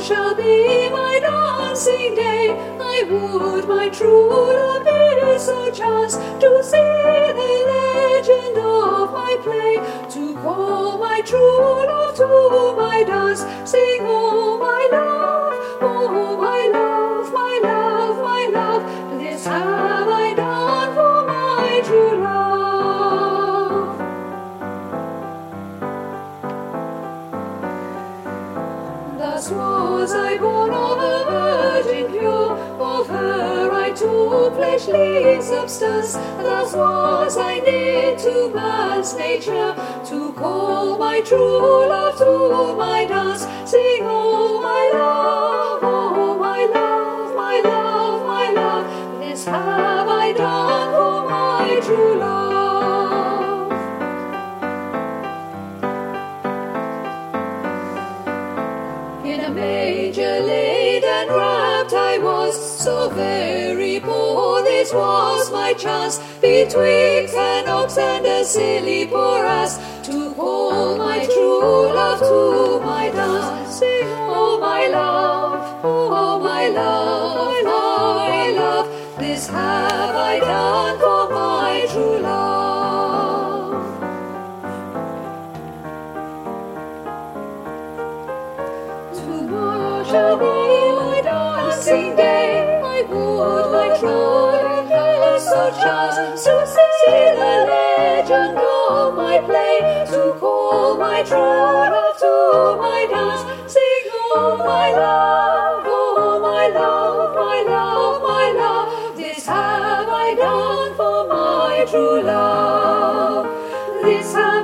shall be my dancing day. I would my true love did so chance to see the legend of my play, to call my true love to my dance, sing, oh my love, oh my love, my love, my love, this have I done for my true love. Thus was I born of a virgin pure, of her I took fleshly substance. Thus was I knit to man's nature, to call my true love to my dance, sing, oh my love, oh my love, my love, my love, this have I done for my true love. In a manger laid and wrapped I was, so very poor this was my chance, betwixt an ox and a silly poor ass, to call my true love to my dance, sing, oh my love, oh my love, my love, this have I done for my true love. Tomorrow shall be my dancing day. I would my true love have so chance to see the legend of my play, to call my true love to my dance, sing, oh my love, oh my love, my love, my love, this have I done for my true love. This have